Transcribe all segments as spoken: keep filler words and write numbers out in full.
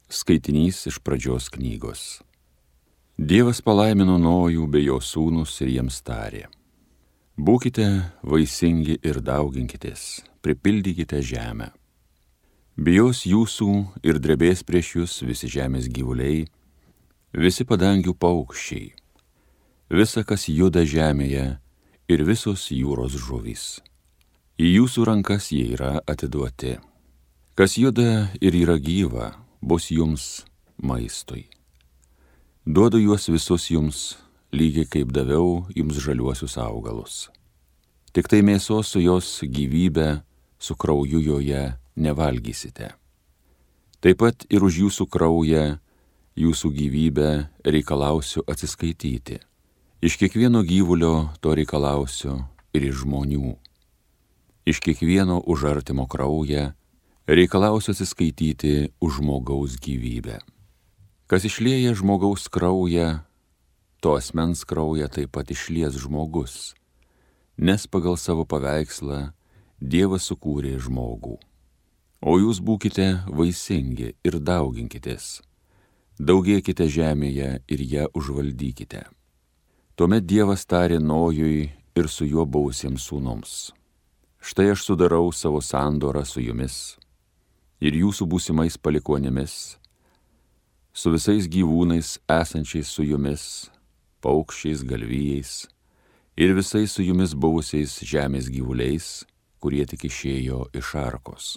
Skaitinys iš pradžios knygos. Dievas palaimino Nojų bei jo sūnus ir jiems tarė: Būkite vaisingi ir dauginkitės, pripildykite žemę. Bijos jūsų ir drebės prieš jūs visi žemės gyvuliai, visi padangių paukščiai, visa, kas juda žemėje ir visos jūros žuvys. Į jūsų rankas jie yra atiduoti. Kas juda ir yra gyva, bus jums maistui. Duodu juos visus jums, lygiai kaip daviau jums žaliuosius augalus. Tik tai mėsos su jos gyvybe, su krauju joje nevalgysite. Taip pat ir už jūsų kraują, jūsų gyvybę reikalausiu atsiskaityti. Iš kiekvieno gyvulio to reikalausiu ir iš žmonių. Iš kiekvieno už artimo kraują reikalausiu atsiskaityti už žmogaus gyvybę. Kas išlieja žmogaus kraują, to asmens kraują taip pat išlies žmogus, nes pagal savo paveikslą Dievas sukūrė žmogų. O jūs būkite vaisingi ir dauginkitės, daugėkite žemėje ir ją užvaldykite. Tuomet Dievas tarė Nojui ir su juo buvusiems sūnums: Štai aš sudarau savo sandorą su jumis ir jūsų būsimais palikuonimis, su visais gyvūnais esančiais su jumis, paukščiais, galvijais ir visais su jumis buvusiais žemės gyvuliais, kurie tik išėjo iš arkos.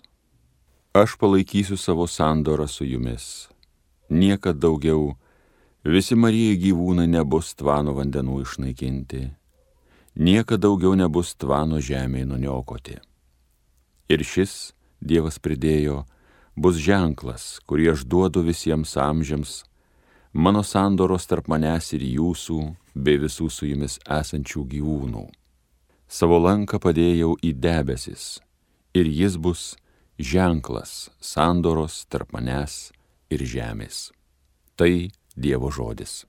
Aš palaikysiu savo sandorą su jumis. Niekad daugiau visi marieji gyvūnai nebus tvano vandenų išnaikinti, niekad daugiau nebus tvano žemėje nuniokoti. Ir šis, Dievas pridėjo, bus ženklas, kurį aš duodu visiems amžiams, mano sandoros tarp manęs ir jūsų, bei visų su jumis esančių gyvūnų. Savo lanką padėjau į debesis, ir jis bus ženklas sandoros tarp manęs ir žemės. Tai Dievo žodis.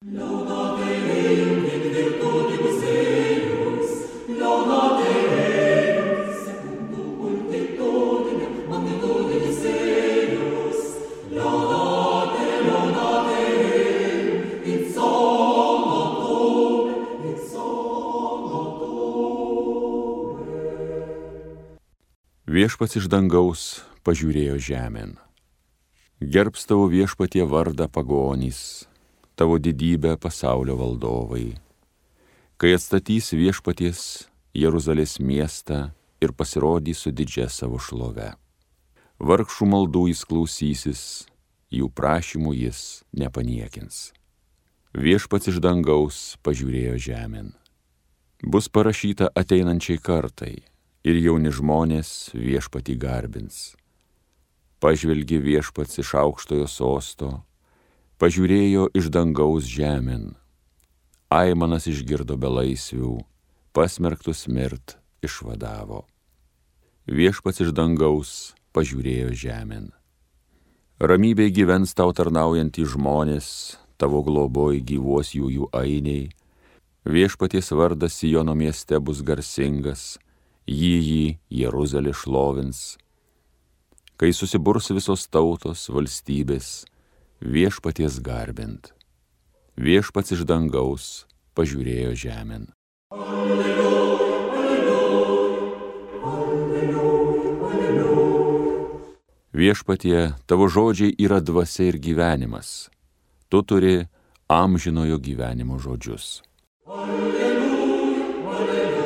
Viešpats iš dangaus pažiūrėjo žemėn. Gerbs tavo viešpatie vardą pagonys, tavo didybę pasaulio valdovai. Kai atstatys viešpaties Jeruzalės miestą ir pasirodys su didžia savo šlove. Vargšų maldų jis klausysis, jų prašymų jis nepaniekins. Viešpats iš dangaus pažiūrėjo žemėn. Bus parašyta ateinančiai kartai, ir jauni žmonės viešpatį garbins. Pažvelgė viešpats iš aukštojo sosto, pažiūrėjo iš dangaus žemėn. Aimanas išgirdo belaisvių, pasmerktus mirt išvadavo. Viešpats iš dangaus pažiūrėjo žemėn. Ramybėj gyvens tau tarnaujantys žmonės, tavo globoj gyvuos jų jų ainiai. Viešpaties vardas Siono mieste bus garsingas, jį jį Jeruzalė šlovins. Kai susiburs visos tautos, valstybės, viešpaties garbint. Viešpats iš dangaus pažiūrėjo žemėn. Alleluja, alleluja, alleluja, alleluja. Viešpatie, tavo žodžiai yra dvasia ir gyvenimas. Tu turi amžinojo gyvenimo žodžius. Alleluja, alleluja.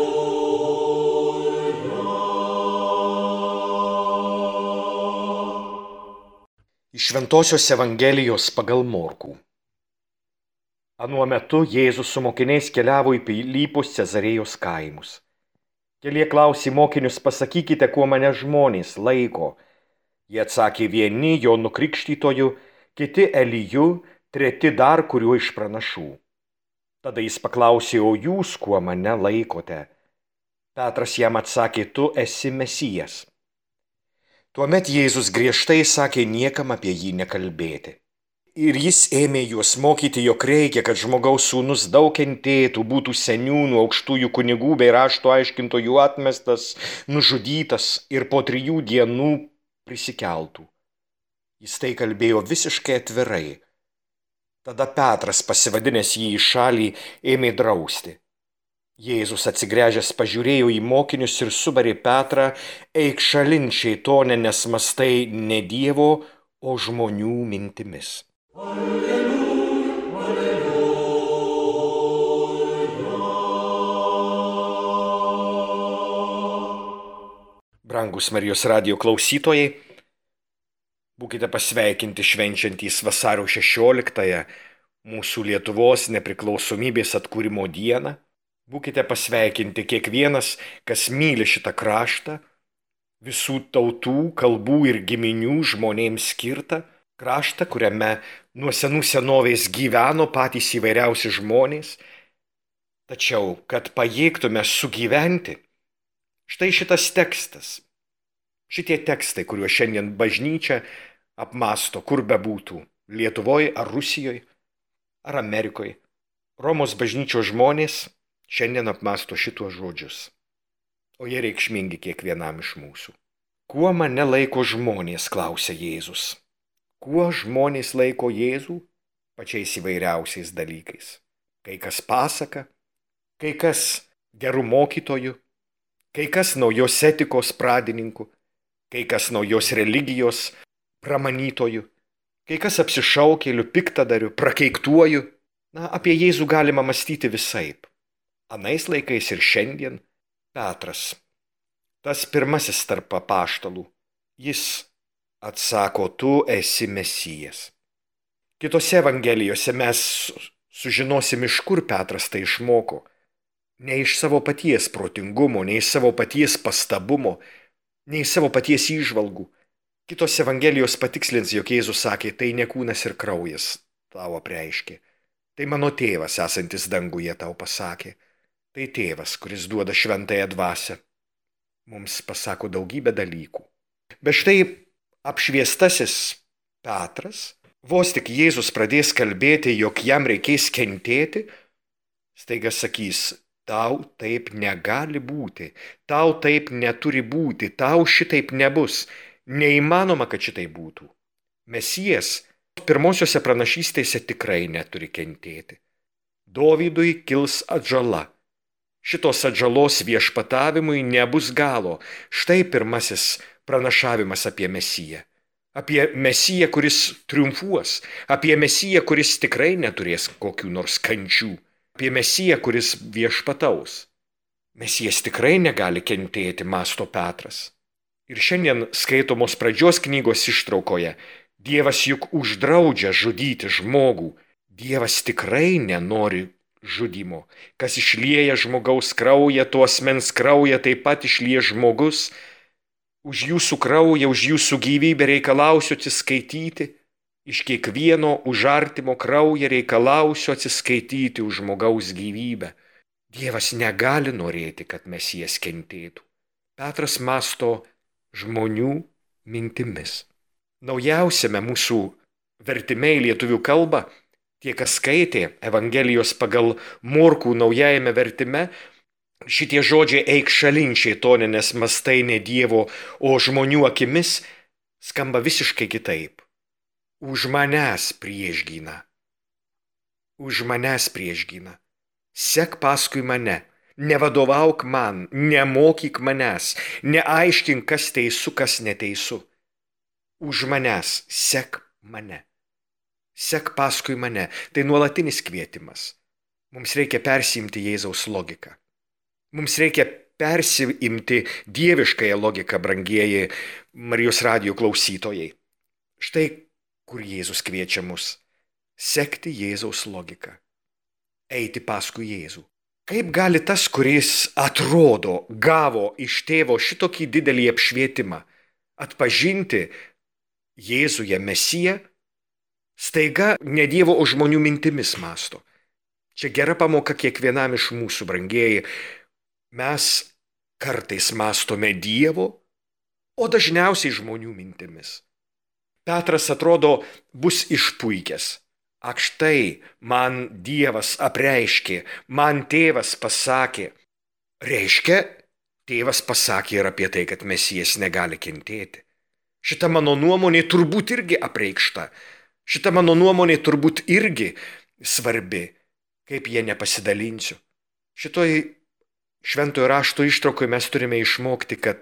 Iš Šventosios Evangelijos pagal Morkų. Anuo metu Jėzus su mokiniais keliavo į Pilypos Cezarėjos kaimus. Keli klausė mokinius: pasakykite, kuo mane žmonės laiko. Jie atsakė: vieni Jonu Krikštytoju, kiti Eliju, treti dar kuriuo iš pranašų. Tada jis paklausė: o jūs kuo mane laikote? Petras jam atsakė: tu esi Mesijas. Tuomet Jėzus griežtai sakė niekam apie jį nekalbėti. Ir jis ėmė juos mokyti, jog reikia, kad žmogaus sūnus daug kentėtų, būtų seniūnų, aukštųjų kunigų bei rašto aiškintojų atmestas, nužudytas ir po trijų dienų prisikeltų. Jis tai kalbėjo visiškai atvirai. Tada Petras, pasivadinęs jį į šalį, ėmė drausti. Jėzus atsigręžęs pažiūrėjo į mokinius ir subarė Petrą: eik šalin, šėtone, nes mąstai ne Dievo, o žmonių mintimis. Alleluja, alleluja. Brangus Marijos radijo klausytojai, būkite pasveikinti švenčiantys vasario šešioliktąją, mūsų Lietuvos nepriklausomybės atkūrimo dieną. Būkite pasveikinti kiekvienas, kas myli šitą kraštą, visų tautų, kalbų ir giminių žmonėms skirtą kraštą, kuriame nuo senų senovės gyveno patys įvairiausi žmonės. Tačiau, kad pajėgtume sugyventi, štai šitas tekstas, šitie tekstai, kuriuos šiandien bažnyčia apmąsto, kur bebūtų, Lietuvoje ar Rusijoje ar Amerikoje, Romos bažnyčios žmonės šiandien apmąsto šituos žodžius, o jie reikšmingi kiekvienam iš mūsų. Kuo mane laiko žmonės, klausia Jėzus. Kuo žmonės laiko Jėzų? Pačiais įvairiausiais dalykais. Kai kas pasaka, kai kas gerų mokytojų, kai kas naujos etikos pradininku, kai kas naujos religijos pramanytojų, kai kas apsišaukėliu, piktadariu, prakeiktuoju. Na, apie Jėzų galima mąstyti visaip. Anais laikais ir šiandien Petras, tas pirmasis tarp apaštalų, jis atsako: tu esi Mesijas. Kitose evangelijose mes sužinosim, iš kur Petras tai išmoko. Ne iš savo paties protingumo, ne iš savo paties pastabumo, ne iš savo paties įžvalgų. Kitos evangelijos patikslins, jog Jėzus sakė: tai ne kūnas ir kraujas tau apreiškė. Tai mano tėvas, esantis danguje, tau pasakė. Tai tėvas, kuris duoda šventąją dvasią. Mums pasako daugybę dalykų. Bet štai apšviestasis Petras, vos tik Jėzus pradės kalbėti, jog jam reikės kentėti, staiga sakys: tau taip negali būti, tau taip neturi būti, tau šitaip nebus, neįmanoma, kad šitaip būtų. Mesijas pirmosiose pranašystėse tikrai neturi kentėti. Dovydui kils atžala. Šitos atžalos viešpatavimui nebus galo. Štai pirmasis pranašavimas apie Mesiją. Apie Mesiją, kuris triumfuos. Apie Mesiją, kuris tikrai neturės kokių nors kančių. Apie Mesiją, kuris viešpataus. Mesijas tikrai negali kentėti, mąsto Petras. Ir šiandien skaitomos pradžios knygos ištraukoje Dievas juk uždraudžia žudyti žmogų. Dievas tikrai nenori žudimo. Kas išlieja žmogaus kraują, to asmens kraują taip pat išlieja žmogus. Už jūsų kraują, už jūsų gyvybę reikalausiu atsiskaityti. Iš kiekvieno už artimo kraują reikalausiu atsiskaityti už žmogaus gyvybę. Dievas negali norėti, kad Mesijas kentėtų. Petras mąsto žmonių mintimis. Naujausiame mūsų vertime į lietuvių kalbą, tie, kas skaitė Evangelijos pagal Morkų naujajame vertime, šitie žodžiai eik šalin, šėtone, nes mąstai ne Dievo, o žmonių akimis, skamba visiškai kitaip. Už manęs priešgyna. Už manęs priešgyna. Sek paskui mane. Nevadovauk man, nemokyk manęs, neaiškink, kas teisų, kas neteisų. Už manęs, sek mane. Sek paskui mane. Tai nuolatinis kvietimas. Mums reikia persiimti Jėzaus logiką. Mums reikia persiimti dieviškąją logiką, brangieji Marijos radijo klausytojai. Štai kur Jėzus kviečia mus. Sekti Jėzaus logiką. Eiti paskui Jėzų. Kaip gali tas, kuris atrodo, gavo iš tėvo šitokį didelį apšvietimą, atpažinti Jėzuje Mesiją, staiga ne Dievo, o žmonių mintimis mąsto. Čia gera pamoka kiekvienam iš mūsų, brangieji. Mes kartais mąstome Dievo, o dažniausiai žmonių mintimis. Petras atrodo bus išpuikęs. Ak štai man Dievas apreiškė, man tėvas pasakė. Reiškia, tėvas pasakė ir apie tai, kad Mesijas negali kentėti. Šita mano nuomonė turbūt irgi apreikšta. Šita mano nuomonė turbūt irgi svarbi. Kaip jie nepasidalinsiu. Šitoj šventojo rašto ištraukoje mes turime išmokti, kad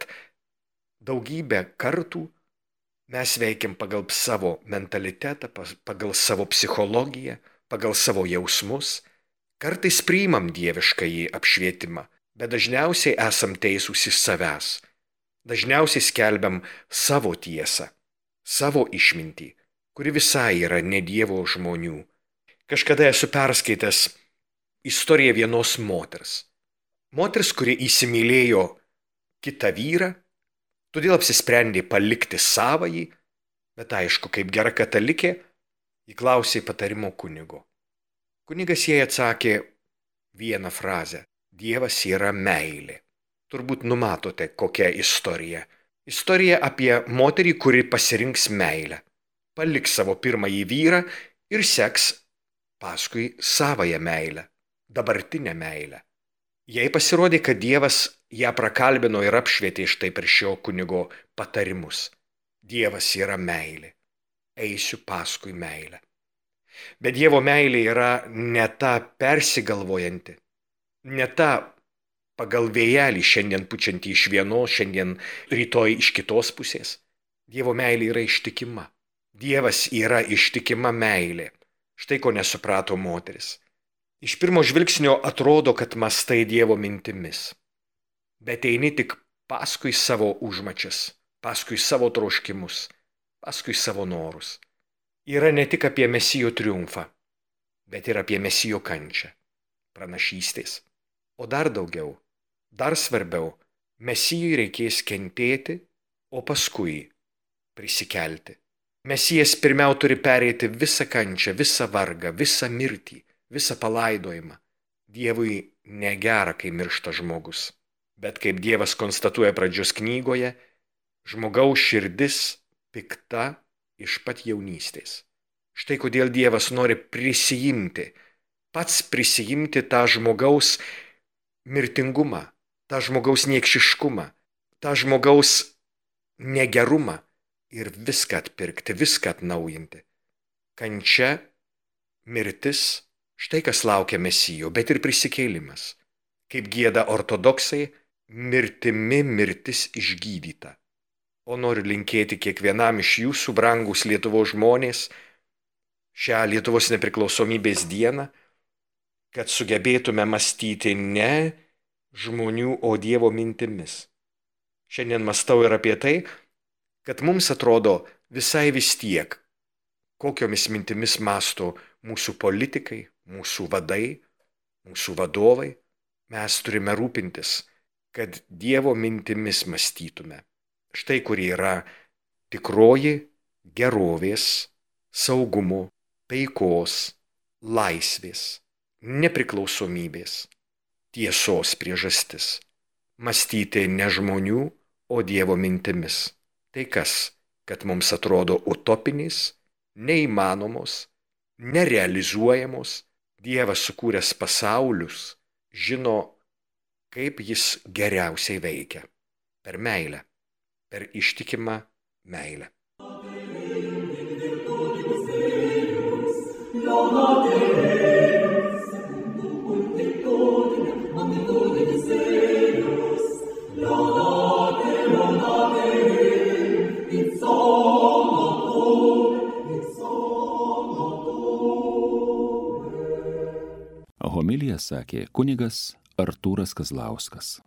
daugybę kartų mes veikiam pagal savo mentalitetą, pagal savo psichologiją, pagal savo jausmus. Kartais priimam dieviškąjį apšvietimą, bet dažniausiai esam teisūs iš savęs. Dažniausiai skelbiam savo tiesą, savo išmintį, kuri visai yra ne Dievo žmonių. Kažkada esu perskaitęs istoriją vienos moters. Moters, kuri įsimylėjo kitą vyrą, todėl apsisprendė palikti savąjį, bet aišku, kaip gera katalikė, ji klausė patarimo kunigo. Kunigas jai atsakė vieną frazę: Dievas yra meilė. Turbūt numatote, kokia istorija. Istorija apie moterį, kuri pasirinks meilę. Paliks savo pirmąjį vyrą ir seks paskui savąją meilę, dabartinę meilę. Jai pasirodė, kad Dievas ją prakalbino ir apšvietė štai per šio kunigo patarimus. Dievas yra meilė. Eisiu paskui meilę. Bet Dievo meilė yra ne ta persigalvojanti, ne ta pagal vėjelį šiandien pučiantį iš vienos, šiandien rytoj iš kitos pusės. Dievo meilė yra ištikima. Dievas yra ištikima meilė. Štai ko nesuprato moteris. Iš pirmo žvilgsnio atrodo, kad mąstai Dievo mintimis. Bet eini tik paskui savo užmačias, paskui savo troškimus, paskui savo norus. Yra ne tik apie Mesijo triumfą, bet ir apie Mesijo kančią, pranašystės. O dar daugiau. Dar svarbiau, Mesijui reikės kentėti, o paskui prisikelti. Mesijas pirmiau turi pereiti visą kančią, visą vargą, visą mirtį, visą palaidojimą. Dievui negera, kai miršta žmogus. Bet kaip Dievas konstatuoja pradžios knygoje, žmogaus širdis pikta iš pat jaunystės. Štai kodėl Dievas nori prisijimti, pats prisijimti tą žmogaus mirtingumą, tą žmogaus niekšiškumą, tą žmogaus negerumą ir viską atpirkti, viską atnaujinti. Kančia, mirtis, štai kas laukia Mesijo, bet ir prisikėlimas. Kaip gieda ortodoksai, mirtimi mirtis išgydyta. O noriu linkėti kiekvienam iš jūsų, brangūs Lietuvos žmonės, šią Lietuvos nepriklausomybės dieną, kad sugebėtume mąstyti ne žmonių, o Dievo mintimis. Šiandien mąstau ir apie tai, kad mums atrodo visai vis tiek, kokiomis mintimis mąsto mūsų politikai, mūsų vadai, mūsų vadovai. Mes turime rūpintis, kad Dievo mintimis mąstytume. Štai kur yra tikroji gerovės, saugumo, taikos, laisvės, nepriklausomybės, tiesos priežastis. Mąstyti ne žmonių, o Dievo mintimis. Tai kas, kad mums atrodo utopinės, neįmanomos, nerealizuojamos. Dievas sukūręs pasaulius žino, kaip jis geriausiai veikia. Per meilę, per ištikimą meilę. Homiliją sakė kunigas Artūras Kazlauskas.